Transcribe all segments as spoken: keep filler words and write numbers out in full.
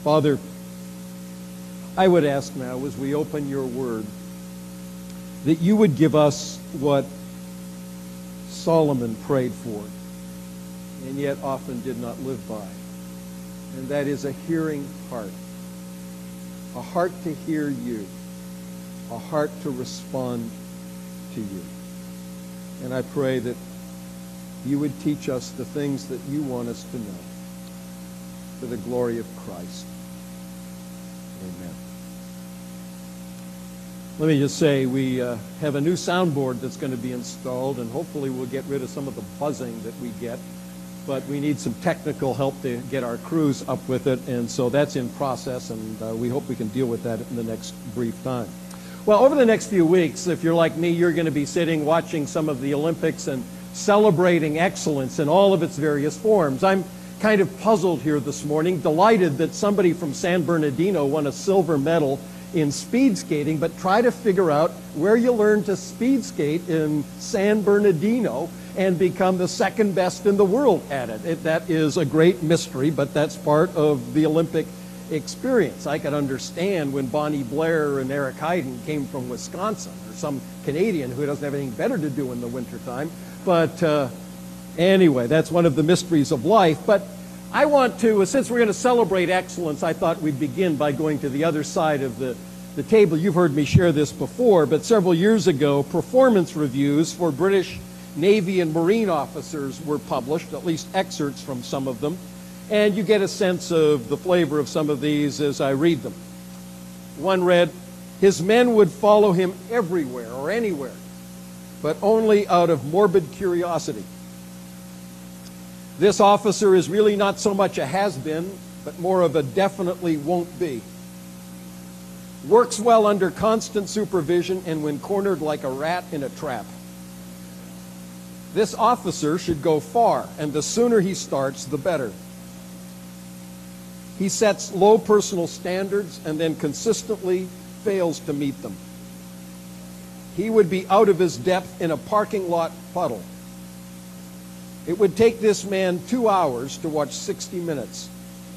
Father, I would ask now as we open your word that you would give us what Solomon prayed for and yet often did not live by. And that is a hearing heart. A heart to hear you. A heart to respond to you. And I pray that you would teach us the things that you want us to know for the glory of Christ. Amen. Let me just say we uh, have a new soundboard that's going to be installed, and hopefully we'll get rid of some of the buzzing that we get. But we need some technical help to get our crews up with it, and so that's in process, and uh, we hope we can deal with that in the next brief time. Well, over the next few weeks, if you're like me, you're going to be sitting watching some of the Olympics and celebrating excellence in all of its various forms. I'm kind of puzzled here this morning, delighted that somebody from San Bernardino won a silver medal in speed skating, but try to figure out where you learn to speed skate in San Bernardino and become the second best in the world at it. it. That is a great mystery, but that's part of the Olympic experience. I could understand when Bonnie Blair and Eric Heiden came from Wisconsin, or some Canadian who doesn't have anything better to do in the wintertime. But uh, anyway, that's one of the mysteries of life. But I want to, since we're going to celebrate excellence, I thought we'd begin by going to the other side of the, the table. You've heard me share this before, but several years ago, performance reviews for British Navy and Marine officers were published, at least excerpts from some of them, and you get a sense of the flavor of some of these as I read them. One read, "His men would follow him everywhere or anywhere, but only out of morbid curiosity. This officer is really not so much a has-been, but more of a definitely won't be. Works well under constant supervision and when cornered like a rat in a trap. This officer should go far, and the sooner he starts, the better. He sets low personal standards and then consistently fails to meet them. He would be out of his depth in a parking lot puddle. It would take this man two hours to watch sixty minutes.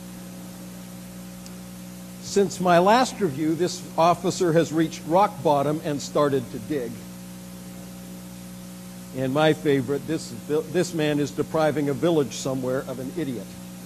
Since my last review, this officer has reached rock bottom and started to dig. And my favorite, this, this man is depriving a village somewhere of an idiot."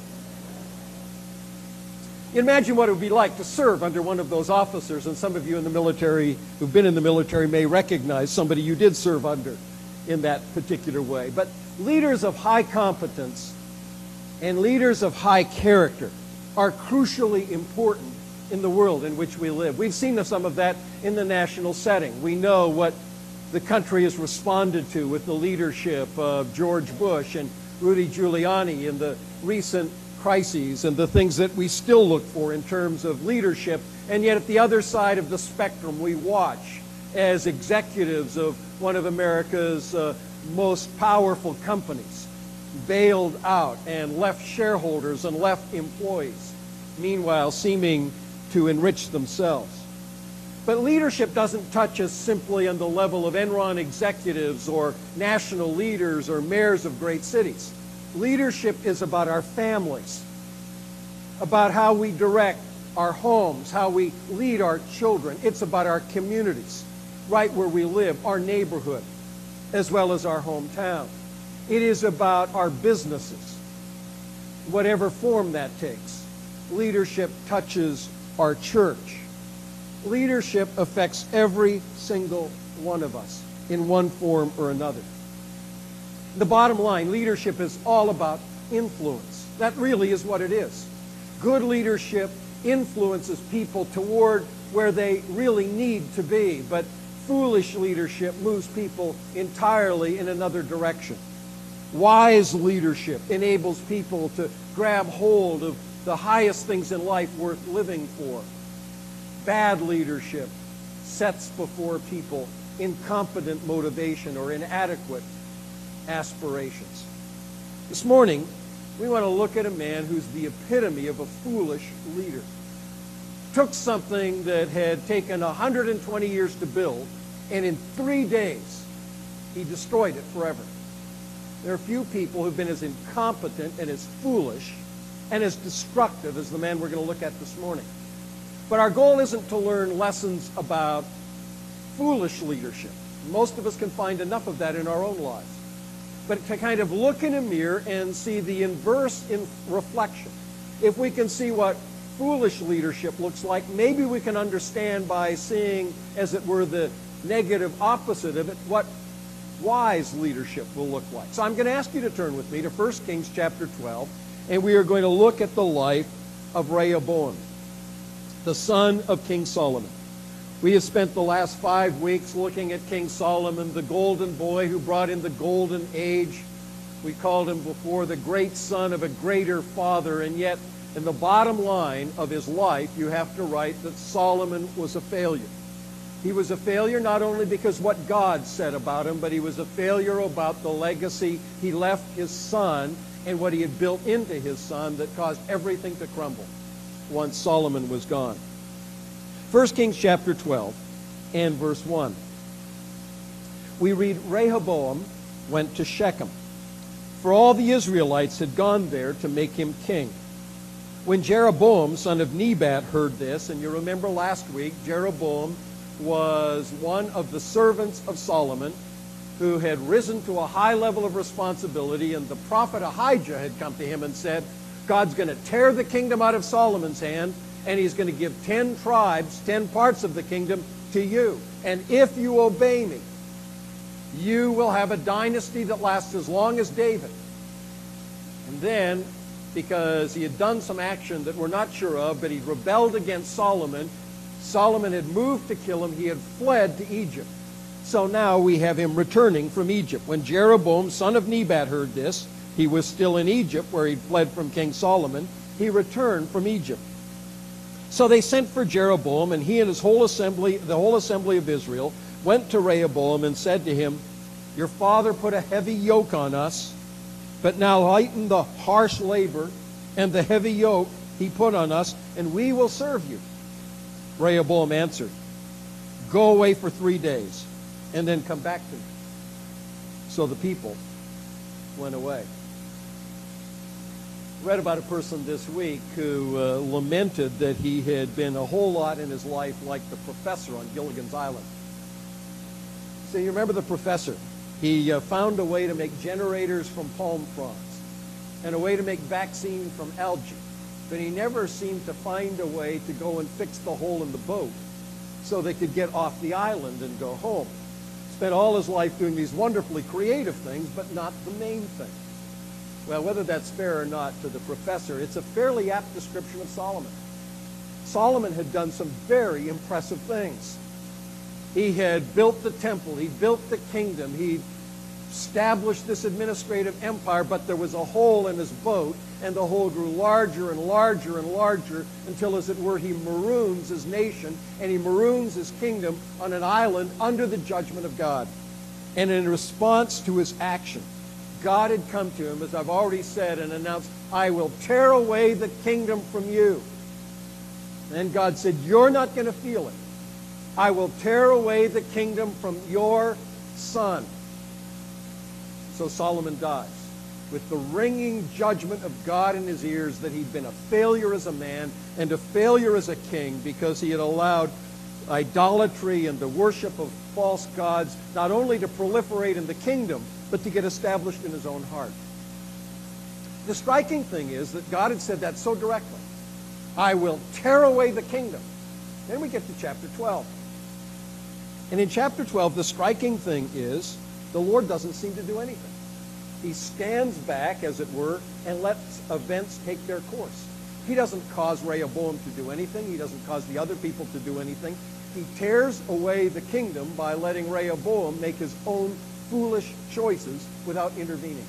Imagine what it would be like to serve under one of those officers, and some of you in the military who've been in the military may recognize somebody you did serve under in that particular way. But leaders of high competence and leaders of high character are crucially important in the world in which we live. We've seen some of that in the national setting. We know what the country has responded to with the leadership of George Bush and Rudy Giuliani in the recent crises and the things that we still look for in terms of leadership. And yet at the other side of the spectrum, we watch as executives of one of America's uh, most powerful companies bailed out and left shareholders and left employees, meanwhile seeming to enrich themselves. But leadership doesn't touch us simply on the level of Enron executives or national leaders or mayors of great cities. Leadership is about our families, about how we direct our homes, how we lead our children. It's about our communities, right where we live, our neighborhood, as well as our hometown. It is about our businesses, whatever form that takes. Leadership touches our church. Leadership affects every single one of us in one form or another. The bottom line, leadership is all about influence. That really is what it is. Good leadership influences people toward where they really need to be, but foolish leadership moves people entirely in another direction. Wise leadership enables people to grab hold of the highest things in life worth living for. Bad leadership sets before people incompetent motivation or inadequate aspirations. This morning, we want to look at a man who's the epitome of a foolish leader. Took something that had taken one hundred twenty years to build, and in three days, he destroyed it forever. There are few people who've been as incompetent and as foolish and as destructive as the man we're going to look at this morning. But our goal isn't to learn lessons about foolish leadership. Most of us can find enough of that in our own lives. But to kind of look in a mirror and see the inverse in reflection. If we can see what foolish leadership looks like, maybe we can understand by seeing, as it were, the negative opposite of it, what wise leadership will look like. So I'm going to ask you to turn with me to First Kings chapter twelve, and we are going to look at the life of Rehoboam, the son of King Solomon. We have spent the last five weeks looking at King Solomon, the golden boy who brought in the golden age. We called him before the great son of a greater father, and yet in the bottom line of his life, you have to write that Solomon was a failure. He was a failure not only because what God said about him, but he was a failure about the legacy he left his son and what he had built into his son that caused everything to crumble once Solomon was gone. First Kings chapter twelve and verse one. We read, Rehoboam went to Shechem, for all the Israelites had gone there to make him king. When Jeroboam, son of Nebat, heard this, and you remember last week, Jeroboam was one of the servants of Solomon who had risen to a high level of responsibility, and the prophet Ahijah had come to him and said, God's going to tear the kingdom out of Solomon's hand, and he's going to give ten tribes, ten parts of the kingdom to you. And if you obey me, you will have a dynasty that lasts as long as David. And then, because he had done some action that we're not sure of, but he rebelled against Solomon, Solomon had moved to kill him. He had fled to Egypt. So now we have him returning from Egypt. When Jeroboam, son of Nebat, heard this, he was still in Egypt where he'd fled from King Solomon. He returned from Egypt. So they sent for Jeroboam, and he and his whole assembly, the whole assembly of Israel, went to Rehoboam and said to him, Your father put a heavy yoke on us, but now lighten the harsh labor and the heavy yoke he put on us, and we will serve you. Rehoboam answered, Go away for three days, and then come back to me. So the people went away. Read about a person this week who uh, lamented that he had been a whole lot in his life like the professor on Gilligan's Island. So you remember the professor. He uh, found a way to make generators from palm fronds and a way to make vaccine from algae, but he never seemed to find a way to go and fix the hole in the boat so they could get off the island and go home. Spent all his life doing these wonderfully creative things, but not the main thing. Well, whether that's fair or not to the professor, it's a fairly apt description of Solomon. Solomon had done some very impressive things. He had built the temple, he built the kingdom, he established this administrative empire, but there was a hole in his boat, and the hole grew larger and larger and larger until, as it were, he maroons his nation and he maroons his kingdom on an island under the judgment of God. And in response to his action, God had come to him, as I've already said, and announced, I will tear away the kingdom from you. And God said, You're not going to feel it. I will tear away the kingdom from your son. So Solomon dies with the ringing judgment of God in his ears that he'd been a failure as a man and a failure as a king because he had allowed idolatry and the worship of false gods not only to proliferate in the kingdom, but to get established in his own heart. The striking thing is that God had said that so directly. I will tear away the kingdom. Then we get to chapter twelve. And in chapter twelve, the striking thing is the Lord doesn't seem to do anything. He stands back, as it were, and lets events take their course. He doesn't cause Rehoboam to do anything. He doesn't cause the other people to do anything. He tears away the kingdom by letting Rehoboam make his own foolish choices without intervening.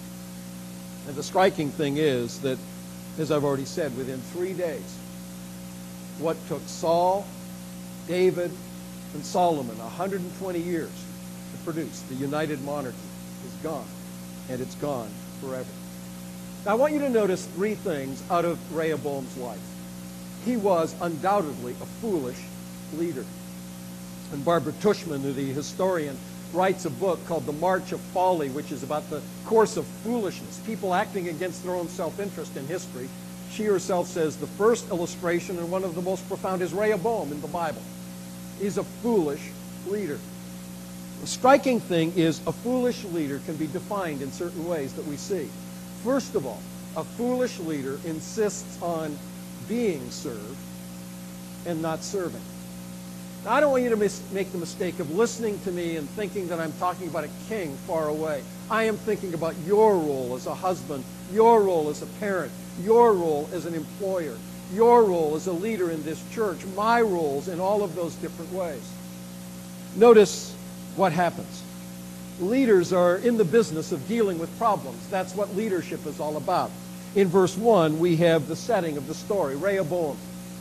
And the striking thing is that, as I've already said, within three days, what took Saul, David, and Solomon one hundred twenty years to produce, the united monarchy, is gone. And it's gone forever. Now I want you to notice three things out of Rehoboam's life. He was undoubtedly a foolish leader. And Barbara Tushman, the historian, writes a book called The March of Folly, which is about the course of foolishness, people acting against their own self-interest in history. she herself says the first illustration and one of the most profound is Rehoboam in the Bible. He's a foolish leader. The striking thing is a foolish leader can be defined in certain ways that we see. First of all, a foolish leader insists on being served and not serving. Now, I don't want you to mis- make the mistake of listening to me and thinking that I'm talking about a king far away. I am thinking about your role as a husband, your role as a parent, your role as an employer, your role as a leader in this church, my roles in all of those different ways. Notice what happens. Leaders are in the business of dealing with problems. That's what leadership is all about. In verse one, we have the setting of the story, Rehoboam.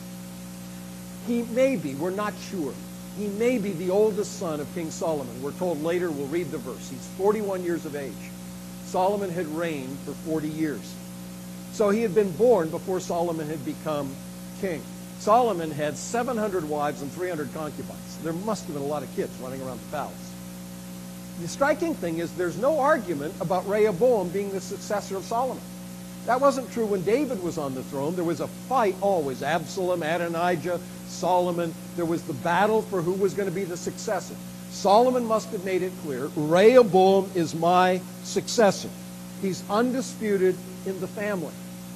He may be, we're not sure, he may be the oldest son of King Solomon. We're told later, we'll read the verse. He's forty-one years of age. Solomon had reigned for forty years. So he had been born before Solomon had become king. Solomon had seven hundred wives and three hundred concubines. There must have been a lot of kids running around the palace. The striking thing is there's no argument about Rehoboam being the successor of Solomon. That wasn't true when David was on the throne. There was a fight always. Absalom, Adonijah, Solomon. There was the battle for who was going to be the successor. Solomon must have made it clear, Rehoboam is my successor. He's undisputed in the family.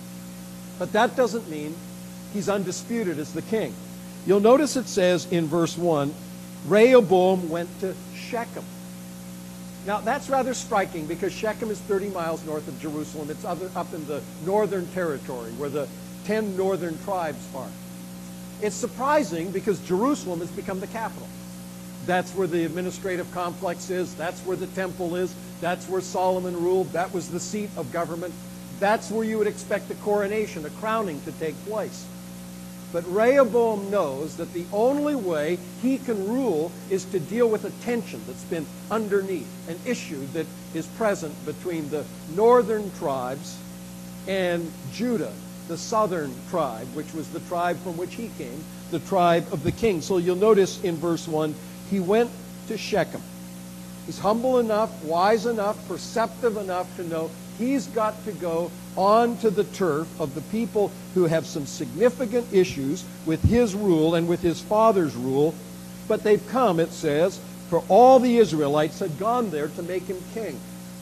But that doesn't mean he's undisputed as the king. You'll notice it says in verse one, Rehoboam went to Shechem. Now, that's rather striking because Shechem is thirty miles north of Jerusalem. It's other, up in the northern territory where the ten northern tribes are. It's surprising because Jerusalem has become the capital. That's where the administrative complex is. That's where the temple is. That's where Solomon ruled. That was the seat of government. That's where you would expect a coronation, a crowning to take place. But Rehoboam knows that the only way he can rule is to deal with a tension that's been underneath, an issue that is present between the northern tribes and Judah, the southern tribe, which was the tribe from which he came, the tribe of the king. So you'll notice in verse one, he went to Shechem. He's humble enough, wise enough, perceptive enough to know he's got to go onto the turf of the people who have some significant issues with his rule and with his father's rule. But they've come, it says, for all the Israelites had gone there to make him king.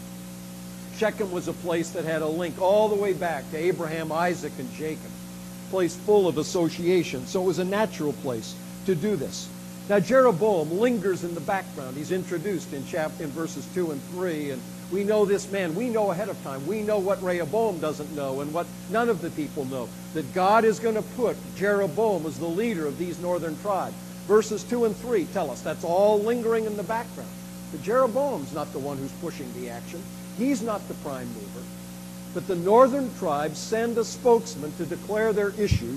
Shechem was a place that had a link all the way back to Abraham, Isaac, and Jacob. A place full of association. So it was a natural place to do this. Now Jeroboam lingers in the background. He's introduced in, chap- in verses two and three, and we know this man. We know ahead of time. We know what Rehoboam doesn't know and what none of the people know. That God is going to put Jeroboam as the leader of these northern tribes. Verses two and three tell us that's all lingering in the background. But Jeroboam's not the one who's pushing the action. He's not the prime mover. But the northern tribes send a spokesman to declare their issue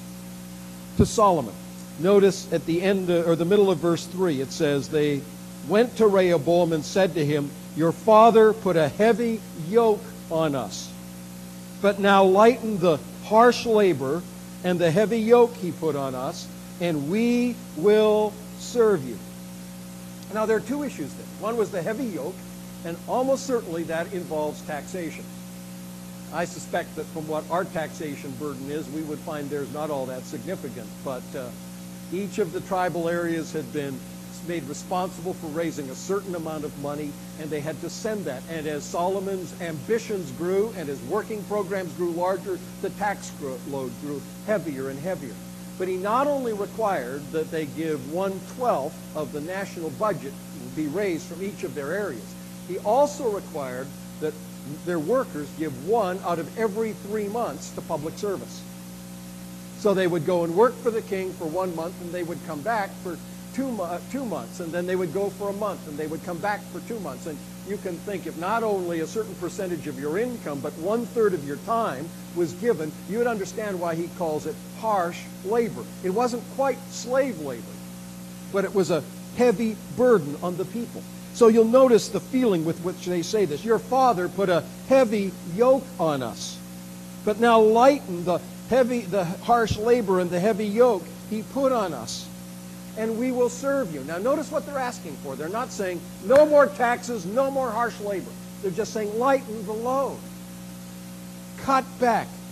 to Solomon. Notice at the end, uh, or the middle of verse three, it says, they went to Rehoboam and said to him, your father put a heavy yoke on us, but now lighten the harsh labor and the heavy yoke he put on us, and we will serve you. Now there are two issues there. One was the heavy yoke, and almost certainly that involves taxation. I suspect that from what our taxation burden is, we would find theirs not all that significant, but uh, each of the tribal areas had been made responsible for raising a certain amount of money, and they had to send that. And as Solomon's ambitions grew and his working programs grew larger, the tax load grew heavier and heavier. But he not only required that they give one-twelfth of the national budget be raised from each of their areas, he also required that their workers give one out of every three months to public service. So they would go and work for the king for one month, and they would come back for two, mo- two months, and then they would go for a month, and they would come back for two months. And you can think if not only a certain percentage of your income, but one-third of your time was given, you would understand why he calls it harsh labor. It wasn't quite slave labor, but it was a heavy burden on the people. So you'll notice the feeling with which they say this. Your father put a heavy yoke on us, but now lighten the heavy, the harsh labor and the heavy yoke he put on us, and we will serve you. Now notice what they're asking for. They're not saying no more taxes, no more harsh labor. They're just saying lighten the load. Cut back.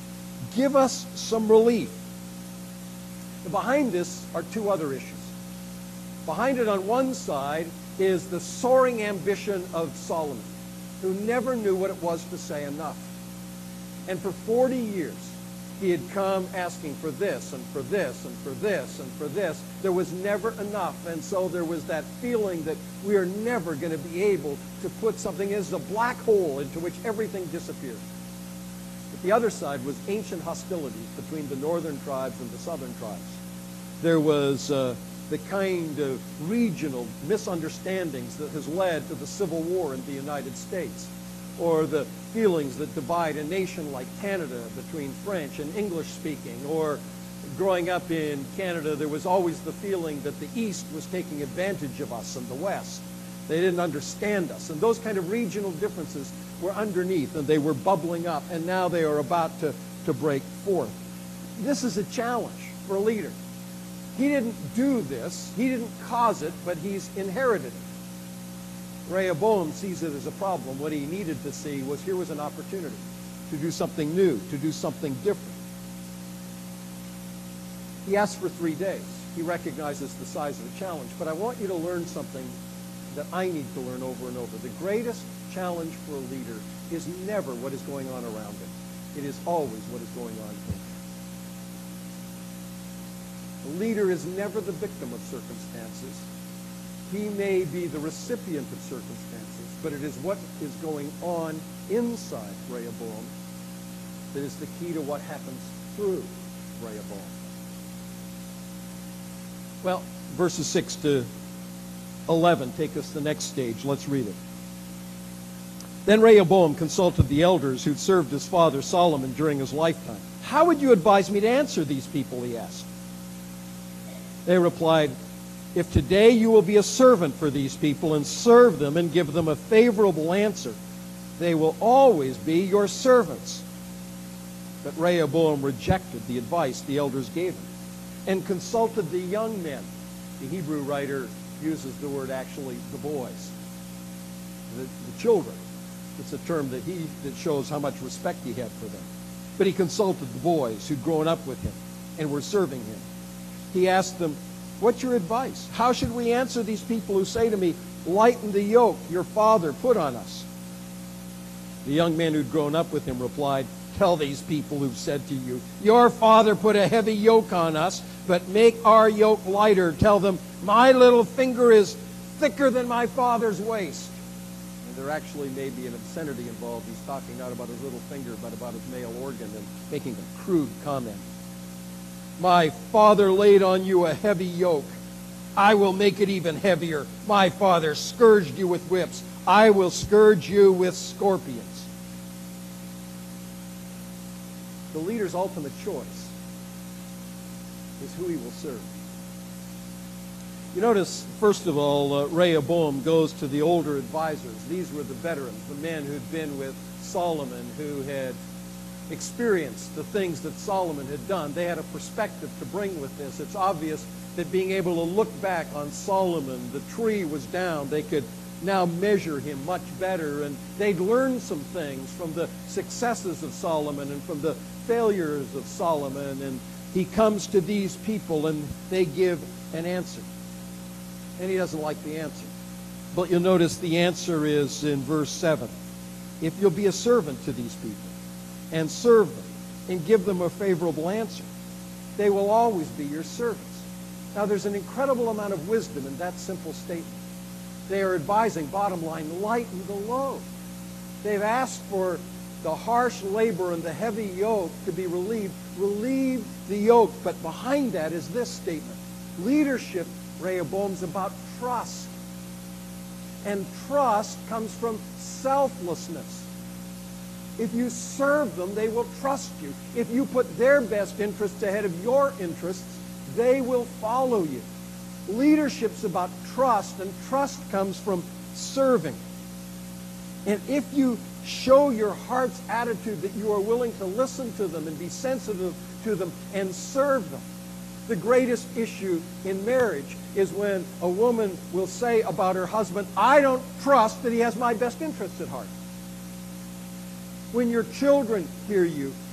give us some relief. And behind this are two other issues. Behind it on one side is the soaring ambition of Solomon, who never knew what it was to say enough. And for forty years, he had come asking for this and for this and for this and for this. There was never enough. And so there was that feeling that we are never going to be able to put something as a black hole into which everything disappears. But the other side was ancient hostilities between the northern tribes and the southern tribes. There was uh, the kind of regional misunderstandings that has led to the Civil War in the United States, or the feelings that divide a nation like Canada between French and English speaking, or growing up in Canada, there was always the feeling that the East was taking advantage of us and the West. They didn't understand us. And those kind of regional differences were underneath, and they were bubbling up, and now they are about to, to break forth. This is a challenge for a leader. He didn't do this, he didn't cause it, but he's inherited it. Rehoboam sees it as a problem. What he needed to see was here was an opportunity to do something new, to do something different. He asked for three days. He recognizes the size of the challenge. But I want you to learn something that I need to learn over and over. The greatest challenge for a leader is never what is going on around him. It is always what is going on in him. A leader is never the victim of circumstances. He may be the recipient of circumstances, but it is what is going on inside Rehoboam that is the key to what happens through Rehoboam. Well, verses six to eleven take us to the next stage. Let's read it. Then Rehoboam consulted the elders who'd served his father Solomon during his lifetime. How would you advise me to answer these people, he asked. They replied, if today you will be a servant for these people and serve them and give them a favorable answer, they will always be your servants. But Rehoboam rejected the advice the elders gave him and consulted the young men. The Hebrew writer uses the word actually the boys, the, the children. It's a term that he that shows how much respect he had for them. But he consulted the boys who'd grown up with him and were serving him. He asked them, what's your advice? How should we answer these people who say to me, lighten the yoke your father put on us? The young man who'd grown up with him replied, tell these people who've said to you, your father put a heavy yoke on us, but make our yoke lighter. Tell them, my little finger is thicker than my father's waist. And there actually may be an obscenity involved. He's talking not about his little finger, but about his male organ and making a crude comment. My father laid on you a heavy yoke. I will make it even heavier. My father scourged you with whips. I will scourge you with scorpions. The leader's ultimate choice is who he will serve. You notice, first of all, uh, Rehoboam goes to the older advisors. These were the veterans, the men who'd been with Solomon, who had experienced the things that Solomon had done. They had a perspective to bring with this. It's obvious that being able to look back on Solomon, the tree was down. They could now measure him much better, and they'd learned some things from the successes of Solomon and from the failures of Solomon. And he comes to these people and they give an answer. And he doesn't like the answer. But you'll notice the answer is in verse seven. If you'll be a servant to these people, and serve them, and give them a favorable answer, they will always be your servants. Now, there's an incredible amount of wisdom in that simple statement. They are advising, bottom line, lighten the load. They've asked for the harsh labor and the heavy yoke to be relieved. Relieve the yoke. But behind that is this statement. Leadership, Rehoboam's about trust. And trust comes from selflessness. If you serve them, they will trust you. If you put their best interests ahead of your interests, they will follow you. Leadership's about trust, and trust comes from serving. And if you show your heart's attitude that you are willing to listen to them and be sensitive to them and serve them. The greatest issue in marriage is when a woman will say about her husband, I don't trust that he has my best interests at heart. When your children hear you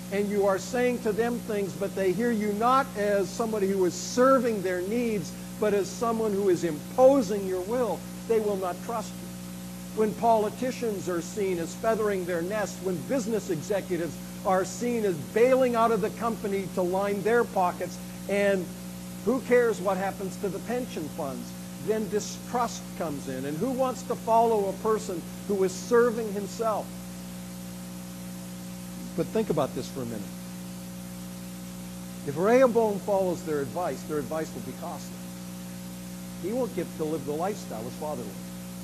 and you are saying to them things, but they hear you not as somebody who is serving their needs, but as someone who is imposing your will, they will not trust you. When politicians are seen as feathering their nest, when business executives are seen as bailing out of the company to line their pockets, and who cares what happens to the pension funds, then distrust comes in. And who wants to follow a person who is serving himself? But think about this for a minute. If Rehoboam follows their advice, their advice will be costly. He won't get to live the lifestyle his father lived.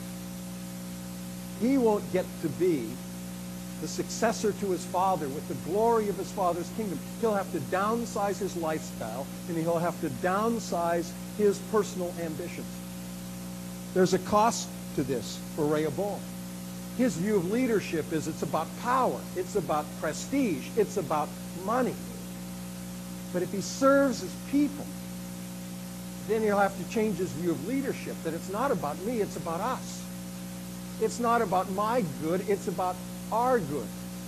He won't get to be the successor to his father with the glory of his father's kingdom. He'll have to downsize his lifestyle, and he'll have to downsize his personal ambitions. There's a cost to this for Rehoboam. His view of leadership is it's about power, it's about prestige, it's about money. But if he serves his people, then he'll have to change his view of leadership, that it's not about me, it's about us. It's not about my good, it's about our good.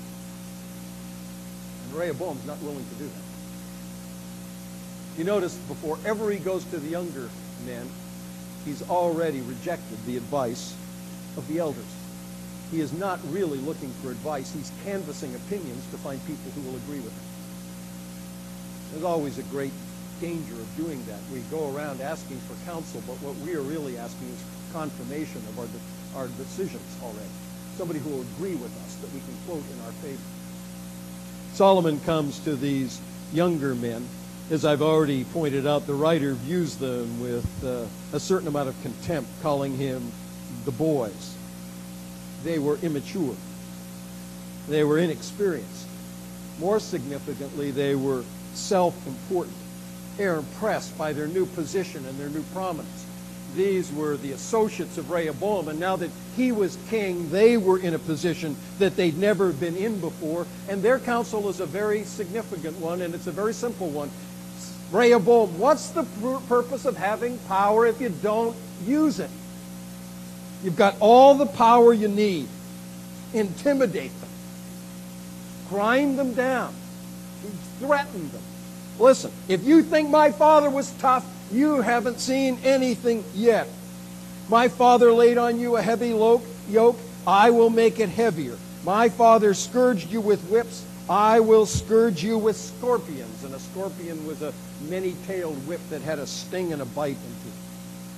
And Rehoboam's not willing to do that. You notice before ever he goes to the younger men, he's already rejected the advice of the elders. He is not really looking for advice. He's canvassing opinions to find people who will agree with him. There's always a great danger of doing that. We go around asking for counsel, but what we are really asking is confirmation of our, de- our decisions already. Somebody who will agree with us that we can quote in our favor. Solomon comes to these younger men. As I've already pointed out, the writer views them with uh, a certain amount of contempt, calling him the boys. They were immature. They were inexperienced. More significantly, they were self-important. They are impressed by their new position and their new prominence. These were the associates of Rehoboam, and now that he was king, they were in a position that they'd never been in before, and their counsel is a very significant one, and it's a very simple one. Rehoboam, what's the purpose of having power if you don't use it? You've got all the power you need. Intimidate them. Grind them down. Threaten them. Listen, if you think my father was tough, you haven't seen anything yet. My father laid on you a heavy yoke, I will make it heavier. My father scourged you with whips, I will scourge you with scorpions. And a scorpion was a many-tailed whip that had a sting and a bite into it.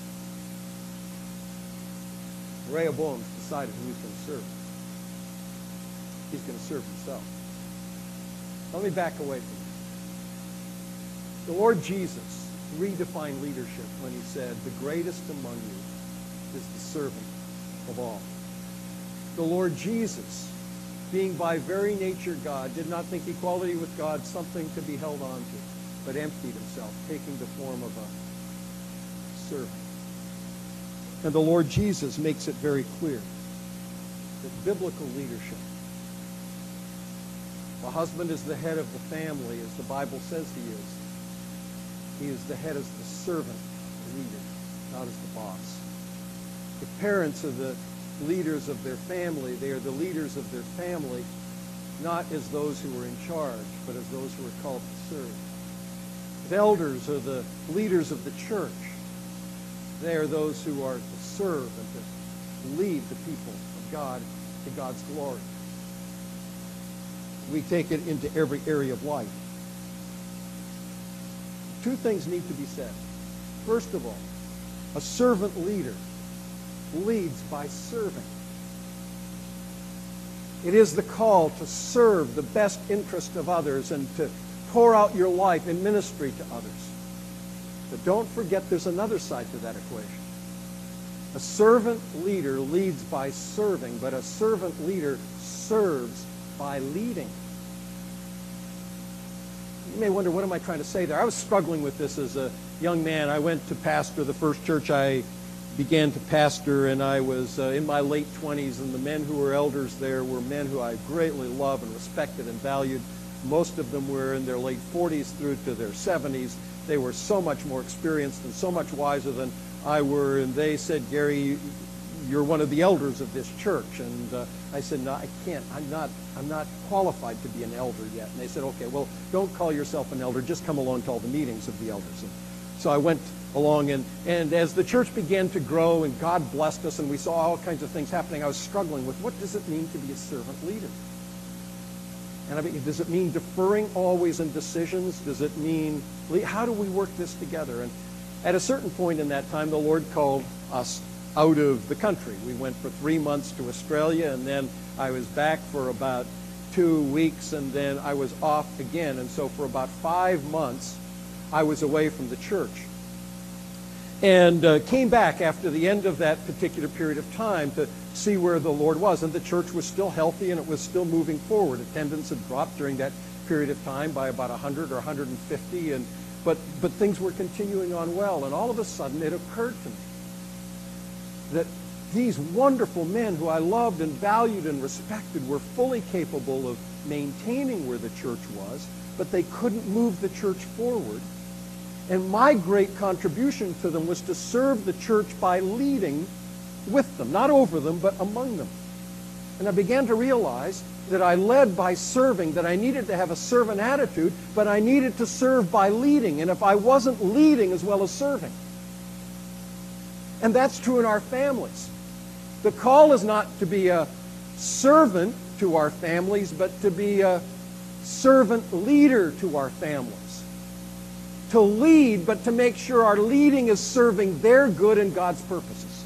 Rehoboam's decided who he's going to serve. He's going to serve himself. Let me back away from this. The Lord Jesus redefined leadership when he said, the greatest among you is the servant of all. The Lord Jesus, being by very nature God, did not think equality with God something to be held on to, but emptied himself, taking the form of a servant. And the Lord Jesus makes it very clear that biblical leadership, the husband is the head of the family, as the Bible says he is. He is the head as the servant, the leader, not as the boss. The parents are the leaders of their family. They are the leaders of their family, not as those who are in charge, but as those who are called to serve. The elders are the leaders of the church. They are those who are to serve and to lead the people of God to God's glory. We take it into every area of life. Two things need to be said. First of all, a servant leader leads by serving. It is the call to serve the best interest of others and to pour out your life in ministry to others. But don't forget there's another side to that equation. A servant leader leads by serving, but a servant leader serves by leading. You may wonder, what am I trying to say there? I was struggling with this as a young man. I went to pastor the first church I began to pastor, and I was uh, in my late twenties, and the men who were elders there were men who I greatly loved and respected and valued. Most of them were in their late forties through to their seventies. They were so much more experienced and so much wiser than I were, and they said, Gary, you're one of the elders of this church, and uh, I said, no, I can't. I'm not, I'm not qualified to be an elder yet. And they said, okay, well, don't call yourself an elder. Just come along to all the meetings of the elders. And so I went along, and, and as the church began to grow and God blessed us and we saw all kinds of things happening, I was struggling with what does it mean to be a servant leader? And I mean, does it mean deferring always in decisions? Does it mean, how do we work this together? And at a certain point in that time, the Lord called us out of the country. We went for three months to Australia, and then I was back for about two weeks, and then I was off again. And so for about five months, I was away from the church. And uh, came back after the end of that particular period of time to see where the Lord was. And the church was still healthy, and it was still moving forward. Attendance had dropped during that period of time by about one hundred or one hundred fifty, and but, but things were continuing on well. And all of a sudden, it occurred to me that these wonderful men who I loved and valued and respected were fully capable of maintaining where the church was, but they couldn't move the church forward. And my great contribution to them was to serve the church by leading with them, not over them, but among them. And I began to realize that I led by serving, that I needed to have a servant attitude, but I needed to serve by leading. And if I wasn't leading as well as serving, and that's true in our families. The call is not to be a servant to our families, but to be a servant leader to our families. To lead, but to make sure our leading is serving their good and God's purposes.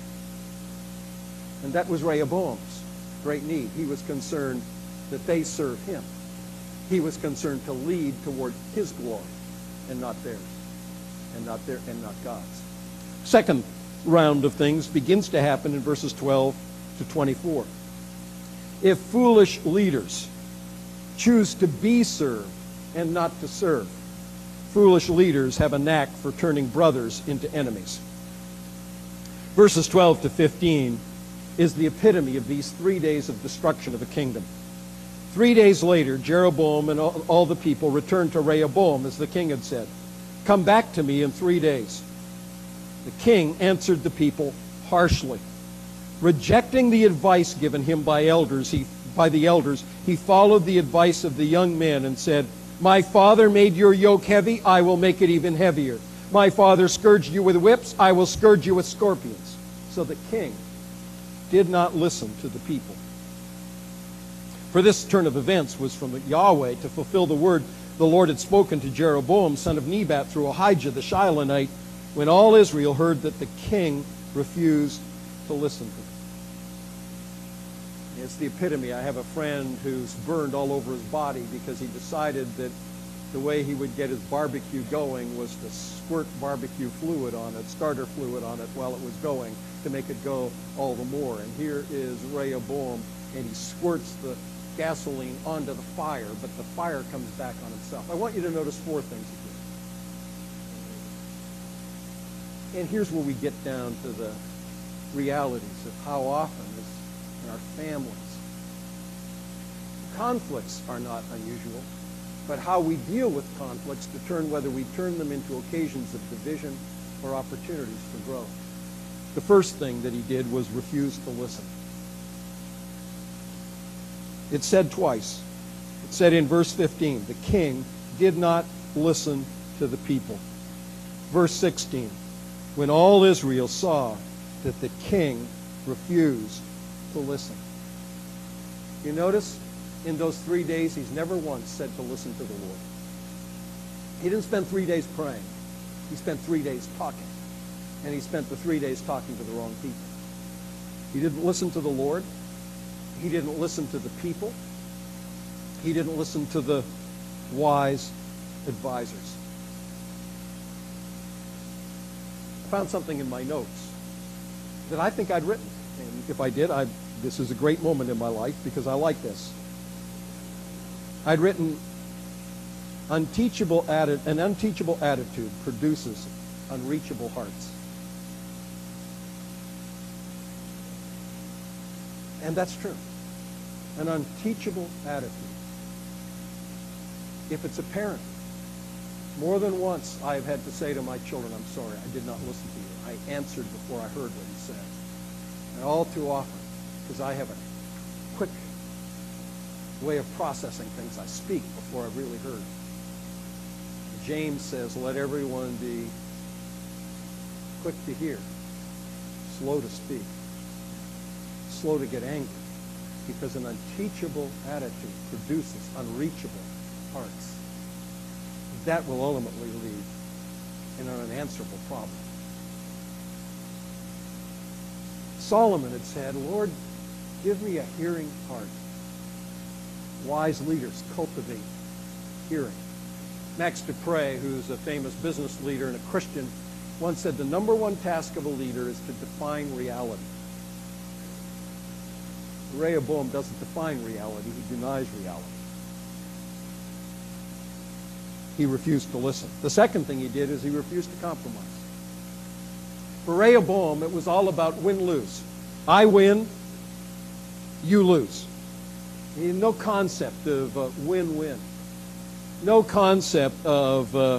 And that was Rehoboam's great need. He was concerned that they serve him. He was concerned to lead toward his glory and not theirs, and not their and not God's. Second round of things begins to happen in verses twelve to twenty-four. If foolish leaders choose to be served and not to serve, foolish leaders have a knack for turning brothers into enemies. Verses twelve to fifteen is the epitome of these three days of destruction of the kingdom. Three days later, Jeroboam and all, all the people returned to Rehoboam, as the king had said, "Come back to me in three days." The king answered the people harshly. Rejecting the advice given him by elders, he, by the elders, he followed the advice of the young men and said, "My father made your yoke heavy, I will make it even heavier. My father scourged you with whips, I will scourge you with scorpions." So the king did not listen to the people. For this turn of events was from Yahweh to fulfill the word the Lord had spoken to Jeroboam, son of Nebat, through Ahijah the Shilonite, when all Israel heard that the king refused to listen to them. It's the epitome. I have a friend who's burned all over his body because he decided that the way he would get his barbecue going was to squirt barbecue fluid on it, starter fluid on it while it was going to make it go all the more. And here is Rehoboam, and he squirts the gasoline onto the fire, but the fire comes back on itself. I want you to notice four things here. And here's where we get down to the realities of how often this in our families. Conflicts are not unusual, but how we deal with conflicts determine whether we turn them into occasions of division or opportunities for growth. The first thing that he did was refuse to listen. It said twice. It said in verse fifteen, the king did not listen to the people. Verse sixteen, when all Israel saw that the king refused to listen. You notice in those three days, he's never once said to listen to the Lord. He didn't spend three days praying. He spent three days talking. And he spent the three days talking to the wrong people. He didn't listen to the Lord. He didn't listen to the people. He didn't listen to the wise advisors. I found something in my notes that I think I'd written. And if I did, I, this is a great moment in my life because I like this. I'd written, unteachable atti- an unteachable attitude produces unreachable hearts. And that's true. An unteachable attitude. If it's a parent, more than once I have had to say to my children, I'm sorry, I did not listen to you. I answered before I heard what you said. And all too often, because I have a quick way of processing things. I speak before I've really heard. James says, let everyone be quick to hear, slow to speak, slow to get angry, because an unteachable attitude produces unreachable hearts. That will ultimately lead in an unanswerable problem. Solomon had said, Lord, give me a hearing heart. Wise leaders cultivate hearing. Max Dupre, who's a famous business leader and a Christian, once said the number one task of a leader is to define reality. Rehoboam doesn't define reality, he denies reality. He refused to listen. The second thing he did is he refused to compromise. For Rehoboam, it was all about win-lose. I win, you lose. He had no concept of uh, win-win. No concept of uh,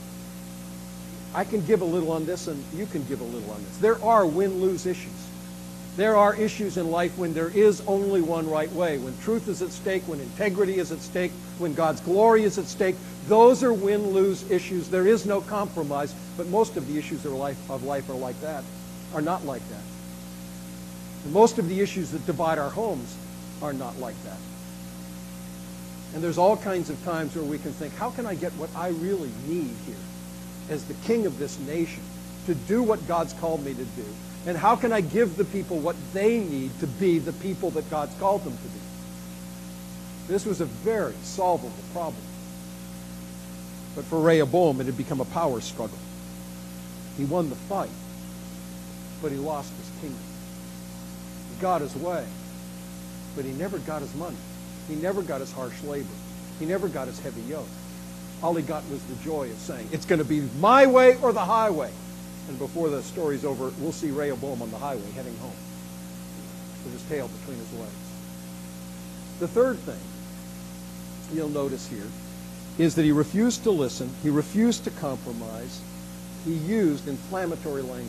I can give a little on this and you can give a little on this. There are win-lose issues. There are issues in life when there is only one right way, when truth is at stake, when integrity is at stake, when God's glory is at stake. Those are win-lose issues. There is no compromise, but most of the issues of life, of life are like that, are not like that. And most of the issues that divide our homes are not like that. And there's all kinds of times where we can think, how can I get what I really need here as the king of this nation to do what God's called me to do? And how can I give the people what they need to be the people that God's called them to be? This was a very solvable problem. But for Rehoboam, it had become a power struggle. He won the fight, but he lost his kingdom. He got his way, but he never got his money. He never got his harsh labor. He never got his heavy yoke. All he got was the joy of saying, it's going to be my way or the highway. And before the story's over, we'll see Rehoboam on the highway heading home with his tail between his legs. The third thing you'll notice here is that he refused to listen. He refused to compromise. He used inflammatory language.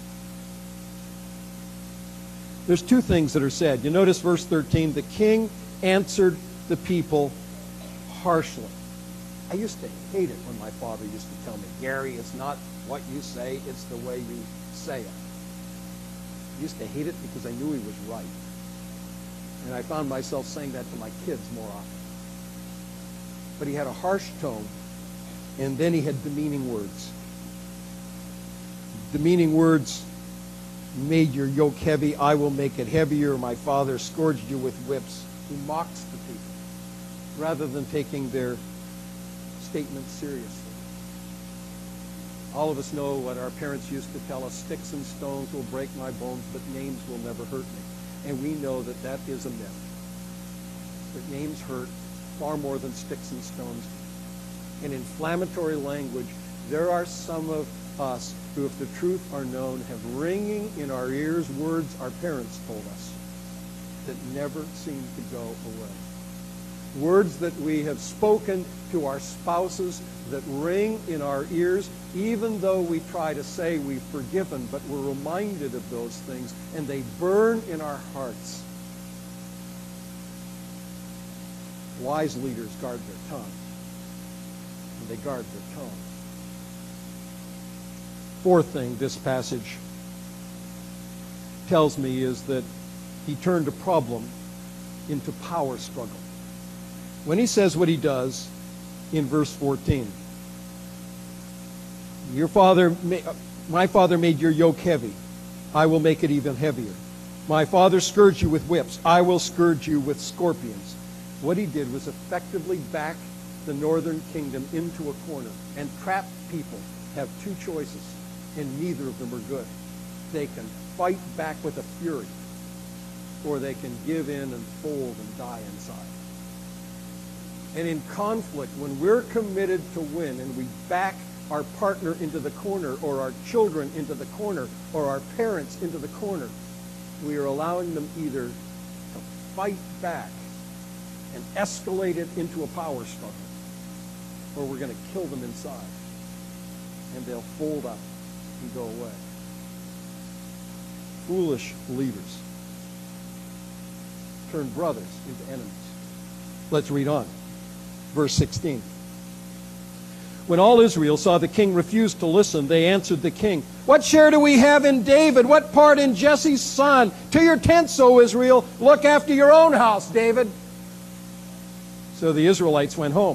There's two things that are said. You notice verse thirteen, the king answered the people harshly. I used to hate it when my father used to tell me, Gary, it's not what you say, it's the way you say it. I used to hate it because I knew he was right. And I found myself saying that to my kids more often. But he had a harsh tone, and then he had demeaning words. Demeaning words made your yoke heavy, I will make it heavier. My father scourged you with whips. He mocks the people rather than taking their statements seriously. All of us know what our parents used to tell us, sticks and stones will break my bones, but names will never hurt me. And we know that that is a myth. That names hurt far more than sticks and stones. In inflammatory language, there are some of us who, if the truth are known, have ringing in our ears words our parents told us that never seem to go away. Words that we have spoken to our spouses that ring in our ears, even though we try to say we've forgiven, but we're reminded of those things, and they burn in our hearts. Wise leaders guard their tongue, and they guard their tone. Fourth thing this passage tells me is that he turned a problem into power struggle. When he says what he does in verse fourteen, your father, my father made your yoke heavy. I will make it even heavier. My father scourged you with whips. I will scourge you with scorpions. What he did was effectively back the northern kingdom into a corner and trap people have two choices, and neither of them are good. They can fight back with a fury, or they can give in and fold and die inside. And in conflict, when we're committed to win and we back our partner into the corner, or our children into the corner, or our parents into the corner, we are allowing them either to fight back and escalate it into a power struggle, or we're going to kill them inside, and they'll fold up and go away. Foolish leaders turn brothers into enemies. Let's read on. Verse sixteen. When all Israel saw the king refuse to listen, they answered the king, "What share do we have in David? What part in Jesse's son? To your tents, O Israel. Look after your own house, David." So the Israelites went home.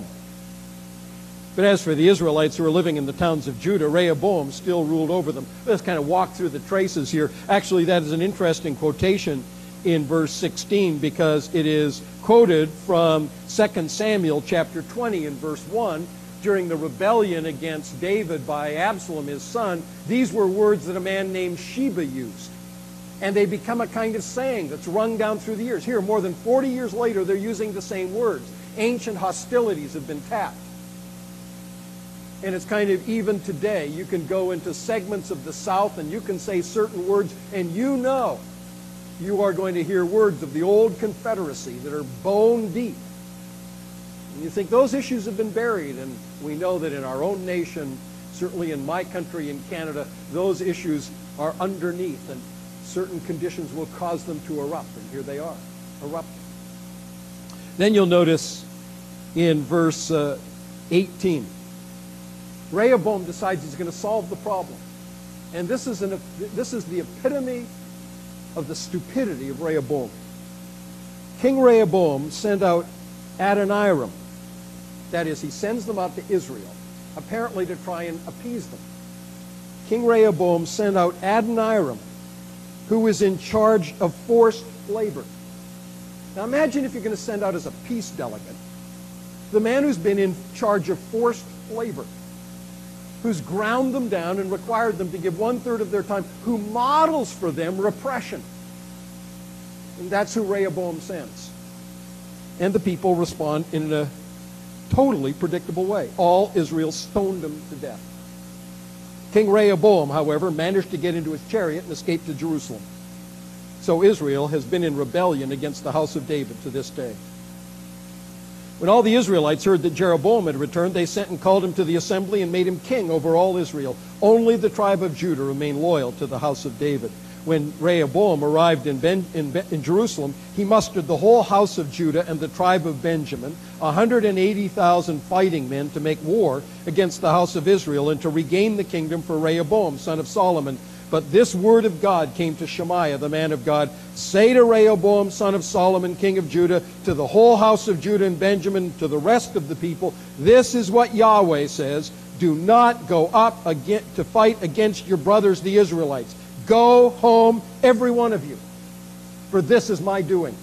But as for the Israelites who were living in the towns of Judah, Rehoboam still ruled over them. Let's kind of walk through the traces here. Actually, that is an interesting quotation in verse sixteen, because it is quoted from Second Samuel chapter twenty in verse one. During the rebellion against David by Absalom, his son, these were words that a man named Sheba used. And they become a kind of saying that's rung down through the years. Here, more than forty years later, they're using the same words. Ancient hostilities have been tapped. And it's kind of even today. You can go into segments of the South and you can say certain words, and you know you are going to hear words of the old Confederacy that are bone deep. And you think those issues have been buried, and we know that in our own nation, certainly in my country, in Canada, those issues are underneath, and certain conditions will cause them to erupt, and here they are, erupting. Then you'll notice in verse uh, eighteen, Rehoboam decides he's going to solve the problem. And this is, an, this is the epitome of the stupidity of Rehoboam. King Rehoboam sent out Adoniram. That is, he sends them out to Israel, apparently to try and appease them. King Rehoboam sent out Adoniram, who was in charge of forced labor. Now imagine if you're going to send out as a peace delegate the man who's been in charge of forced labor, who's ground them down and required them to give one-third of their time, who models for them repression. And that's who Rehoboam sends. And the people respond in a totally predictable way. All Israel stoned him to death. King Rehoboam, however, managed to get into his chariot and escape to Jerusalem. So Israel has been in rebellion against the house of David to this day. When all the Israelites heard that Jeroboam had returned, they sent and called him to the assembly and made him king over all Israel. Only the tribe of Judah remained loyal to the house of David. When Rehoboam arrived in, ben, in, ben, in Jerusalem, he mustered the whole house of Judah and the tribe of Benjamin, one hundred eighty thousand fighting men, to make war against the house of Israel and to regain the kingdom for Rehoboam, son of Solomon. But this word of God came to Shemaiah, the man of God. Say to Rehoboam, son of Solomon, king of Judah, to the whole house of Judah and Benjamin, to the rest of the people, this is what Yahweh says: do not go up again to fight against your brothers, the Israelites. Go home, every one of you, for this is my doing.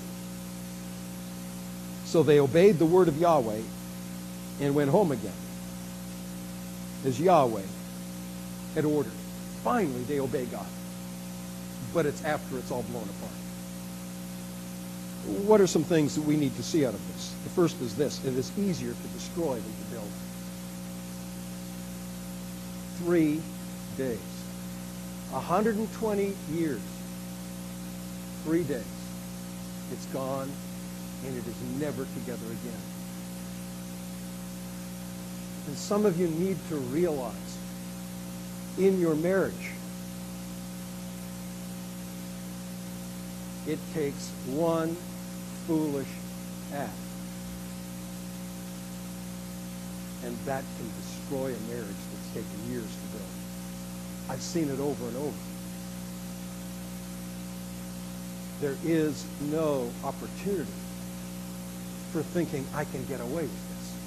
So they obeyed the word of Yahweh and went home again, as Yahweh had ordered. Finally, they obey God. But it's after it's all blown apart. What are some things that we need to see out of this? The first is this: it is easier to destroy than to build. Three days. one hundred twenty years. Three days. It's gone, and it is never together again. And some of you need to realize, in your marriage, it takes one foolish act, and that can destroy a marriage that's taken years to build. I've seen it over and over. There is no opportunity for thinking, I can get away with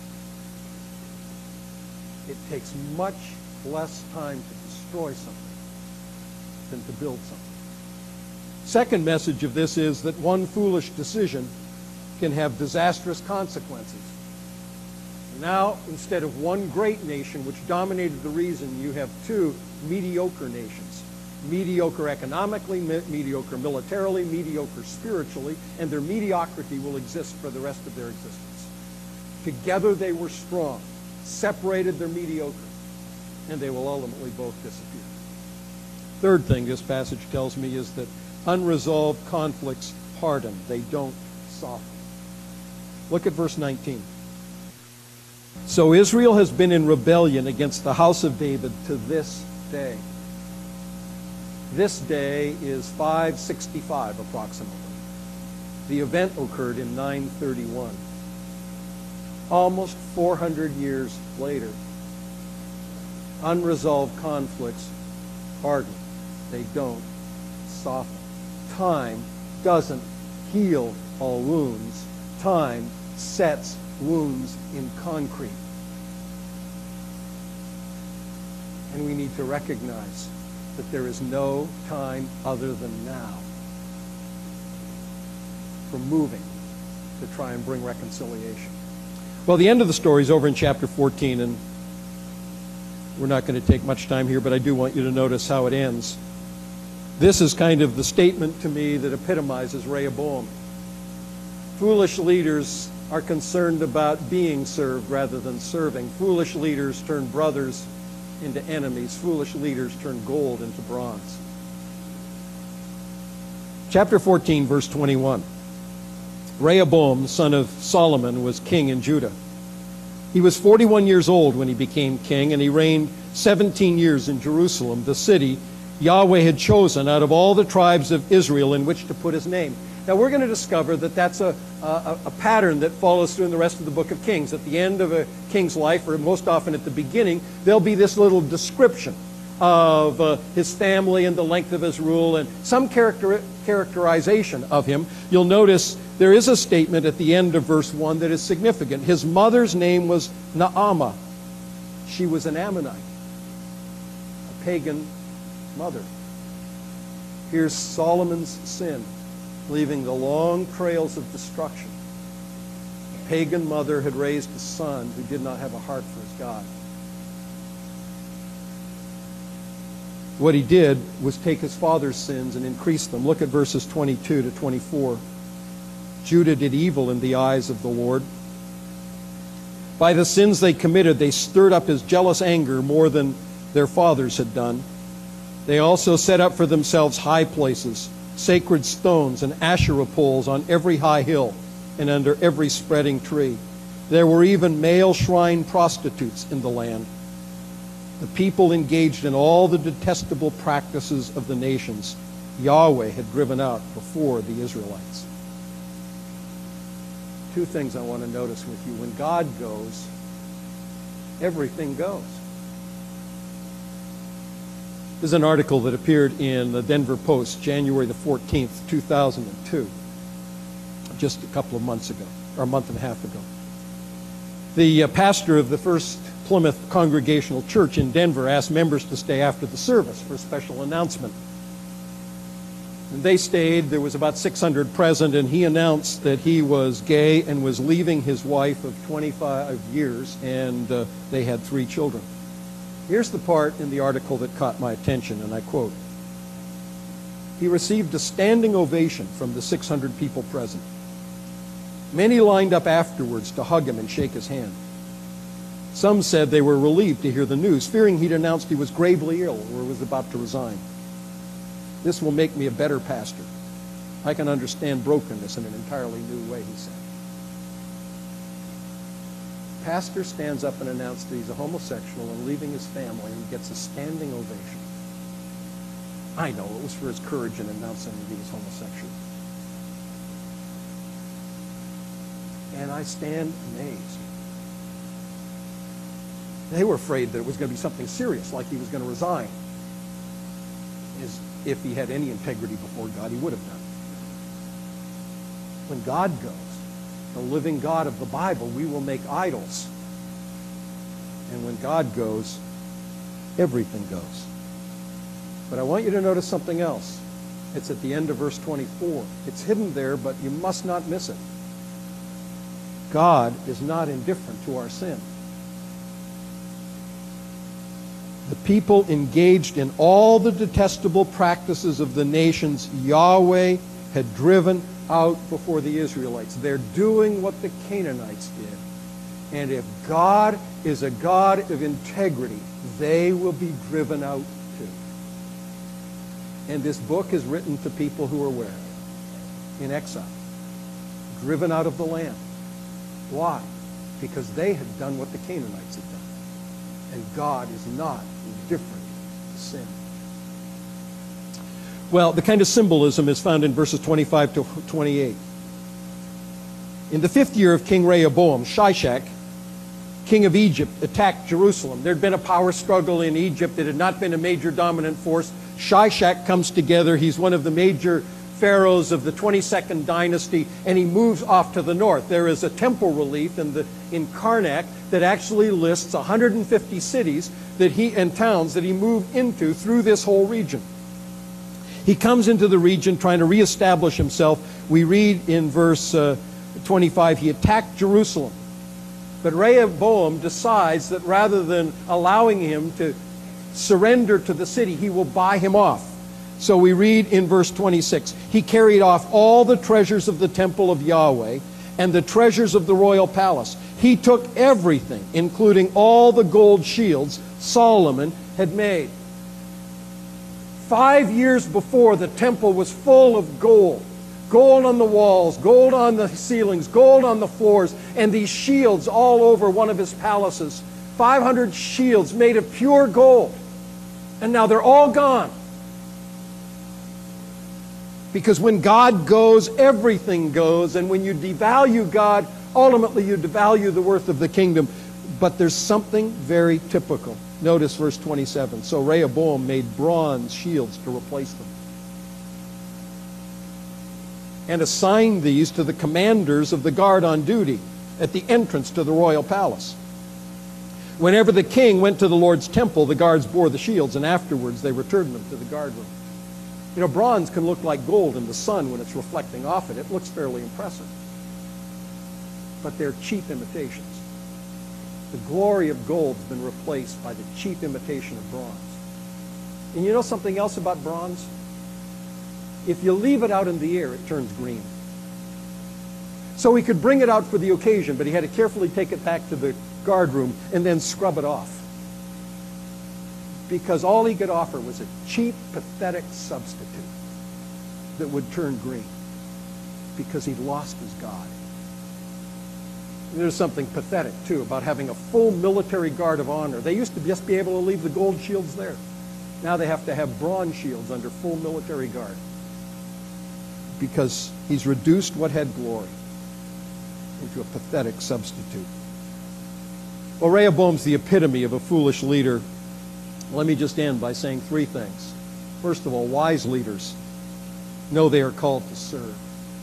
this. It takes much less time to destroy something than to build something. Second message of this is that one foolish decision can have disastrous consequences. Now, instead of one great nation which dominated the region, you have two mediocre nations. Mediocre economically, me- mediocre militarily, mediocre spiritually, and their mediocrity will exist for the rest of their existence. Together they were strong. Separated, they're mediocre. And they will ultimately both disappear. Third thing this passage tells me is that unresolved conflicts harden. They don't soften. Look at verse nineteen. So Israel has been in rebellion against the house of David to this day. This day is five sixty-five approximately. The event occurred in nine thirty-one. almost four hundred years later. Unresolved conflicts harden. They don't soften. Time doesn't heal all wounds. Time sets wounds in concrete. And we need to recognize that there is no time other than now for moving to try and bring reconciliation. Well, the end of the story is over in chapter fourteen, and we're not going to take much time here, but I do want you to notice how it ends. This is kind of the statement to me that epitomizes Rehoboam. Foolish leaders are concerned about being served rather than serving. Foolish leaders turn brothers into enemies. Foolish leaders turn gold into bronze. Chapter fourteen, verse twenty-one. Rehoboam, son of Solomon, was king in Judah. He was forty-one years old when he became king, and he reigned seventeen years in Jerusalem, the city Yahweh had chosen out of all the tribes of Israel in which to put his name. Now we're going to discover that that's a, a, a pattern that follows through in the rest of the book of Kings. At the end of a king's life, or most often at the beginning, there'll be this little description of uh, his family and the length of his rule and some character, characterization of him. You'll notice there is a statement at the end of verse one that is significant. His mother's name was Naamah. She was an Ammonite, a pagan mother. Here's Solomon's sin, leaving the long trails of destruction. A pagan mother had raised a son who did not have a heart for his God. What he did was take his father's sins and increase them. Look at verses twenty-two to twenty-four. Judah did evil in the eyes of the Lord. By the sins they committed, they stirred up his jealous anger more than their fathers had done. They also set up for themselves high places, sacred stones and Asherah poles on every high hill and under every spreading tree. There were even male shrine prostitutes in the land. The people engaged in all the detestable practices of the nations Yahweh had driven out before the Israelites. Two things I want to notice with you. When God goes, everything goes. There's an article that appeared in the Denver Post, January the fourteenth, two thousand two, just a couple of months ago, or a month and a half ago. The uh, pastor of the First Plymouth Congregational Church in Denver asked members to stay after the service for a special announcement. And they stayed. There was about six hundred present, and he announced that he was gay and was leaving his wife of twenty-five years, and uh, they had three children. Here's the part in the article that caught my attention, and I quote, "He received a standing ovation from the six hundred people present. Many lined up afterwards to hug him and shake his hand. Some said they were relieved to hear the news, fearing he'd announced he was gravely ill or was about to resign. This will make me a better pastor. I can understand brokenness in an entirely new way," he said. Pastor stands up and announces that he's a homosexual and leaving his family, and gets a standing ovation. I know it was for his courage in announcing that he was homosexual. And I stand amazed. They were afraid that it was going to be something serious, like he was going to resign. As if he had any integrity before God, he would have done. When God goes, the living God of the Bible, we will make idols. And when God goes, everything goes. But I want you to notice something else. It's at the end of verse twenty-four. It's hidden there, but you must not miss it. God is not indifferent to our sin. The people engaged in all the detestable practices of the nations Yahweh had driven out before the Israelites. They're doing what the Canaanites did. And if God is a God of integrity, they will be driven out too. And this book is written to people who are where? In exile. Driven out of the land. Why? Because they had done what the Canaanites had done. And God is not indifferent to sin. Well, the kind of symbolism is found in verses twenty-five to twenty-eight. In the fifth year of King Rehoboam, Shishak, king of Egypt, attacked Jerusalem. There'd been a power struggle in Egypt. It had not been a major dominant force. Shishak comes together. He's one of the major pharaohs of the twenty-second dynasty, and he moves off to the north. There is a temple relief in, the, in Karnak that actually lists one hundred fifty cities that he, and towns that he moved into through this whole region. He comes into the region trying to reestablish himself. We read in verse uh, twenty-five, he attacked Jerusalem. But Rehoboam decides that rather than allowing him to surrender to the city, he will buy him off. So we read in verse twenty-six, he carried off all the treasures of the temple of Yahweh and the treasures of the royal palace. He took everything, including all the gold shields Solomon had made. Five years before, the temple was full of gold. Gold on the walls, gold on the ceilings, gold on the floors, and these shields all over one of his palaces. five hundred shields made of pure gold. And now they're all gone. Because when God goes, everything goes. And when you devalue God, ultimately you devalue the worth of the kingdom. But there's something very typical. Notice verse twenty-seven. So Rehoboam made bronze shields to replace them, and assigned these to the commanders of the guard on duty at the entrance to the royal palace. Whenever the king went to the Lord's temple, the guards bore the shields, and afterwards they returned them to the guard room. You know, bronze can look like gold in the sun when it's reflecting off it. It looks fairly impressive. But they're cheap imitations. The glory of gold's been replaced by the cheap imitation of bronze. And you know something else about bronze? If you leave it out in the air, it turns green. So he could bring it out for the occasion, but he had to carefully take it back to the guard room and then scrub it off. Because all he could offer was a cheap, pathetic substitute that would turn green. Because he'd lost his God. And there's something pathetic, too, about having a full military guard of honor. They used to just be able to leave the gold shields there. Now they have to have bronze shields under full military guard. Because he's reduced what had glory into a pathetic substitute. Well, Rehoboam's the epitome of a foolish leader. Let me just end by saying three things. First of all, wise leaders know they are called to serve.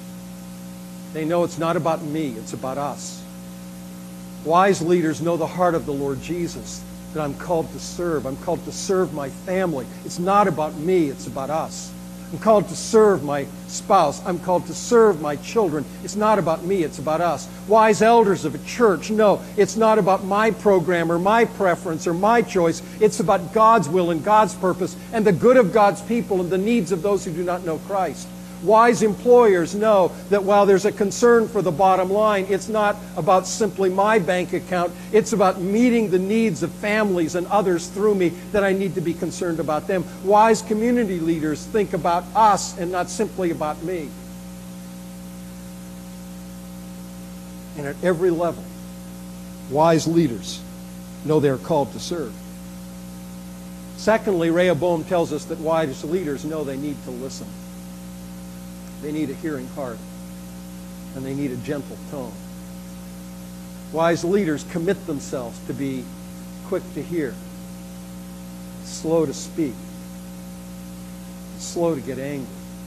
They know it's not about me, it's about us. Wise leaders know the heart of the Lord Jesus, that I'm called to serve. I'm called to serve my family. It's not about me, it's about us. I'm called to serve my spouse. I'm called to serve my children. It's not about me, it's about us. Wise elders of a church know it's not about my program or my preference or my choice. It's about God's will and God's purpose and the good of God's people and the needs of those who do not know Christ. Wise employers know that while there's a concern for the bottom line, it's not about simply my bank account. It's about meeting the needs of families and others through me, that I need to be concerned about them. Wise community leaders think about us and not simply about me. And at every level, wise leaders know they're called to serve. Secondly, Rehoboam tells us that wise leaders know they need to listen. They need a hearing heart, and they need a gentle tone. Wise leaders commit themselves to be quick to hear, slow to speak, slow to get angry.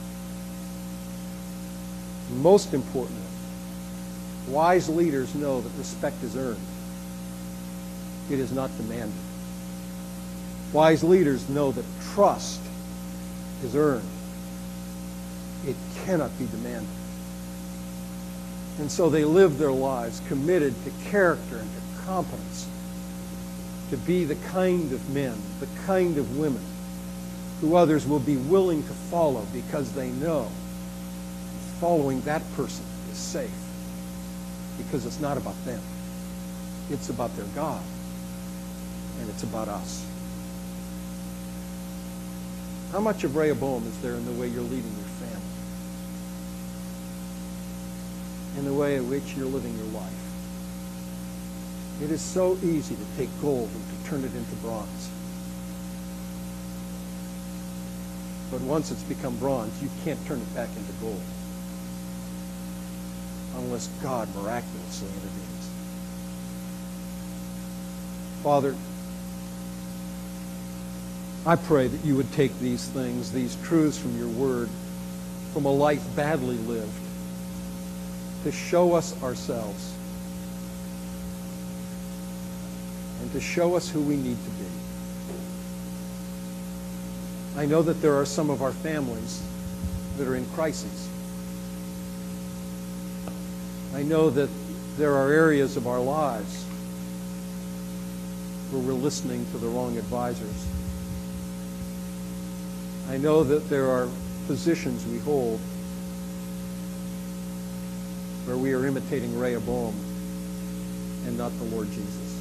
And most importantly, wise leaders know that respect is earned. It is not demanded. Wise leaders know that trust is earned. It cannot be demanded. And so they live their lives committed to character and to competence, to be the kind of men, the kind of women who others will be willing to follow because they know following that person is safe. Because it's not about them. It's about their God. And it's about us. How much of Rehoboam is there in the way you're leading your family? In the way in which you're living your life? It is so easy to take gold and to turn it into bronze. But once it's become bronze, you can't turn it back into gold. Unless God miraculously intervenes. Father, I pray that you would take these things, these truths from your word, from a life badly lived, to show us ourselves and to show us who we need to be. I know that there are some of our families that are in crises. I know that there are areas of our lives where we're listening to the wrong advisors. I know that there are positions we hold where we are imitating Rehoboam and not the Lord Jesus.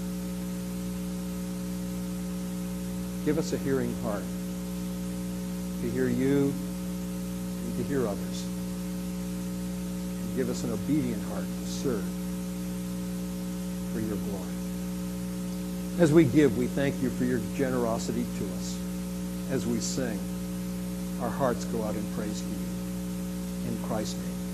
Give us a hearing heart to hear you and to hear others. And give us an obedient heart to serve for your glory. As we give, we thank you for your generosity to us. As we sing, our hearts go out in praise to you. In Christ's name.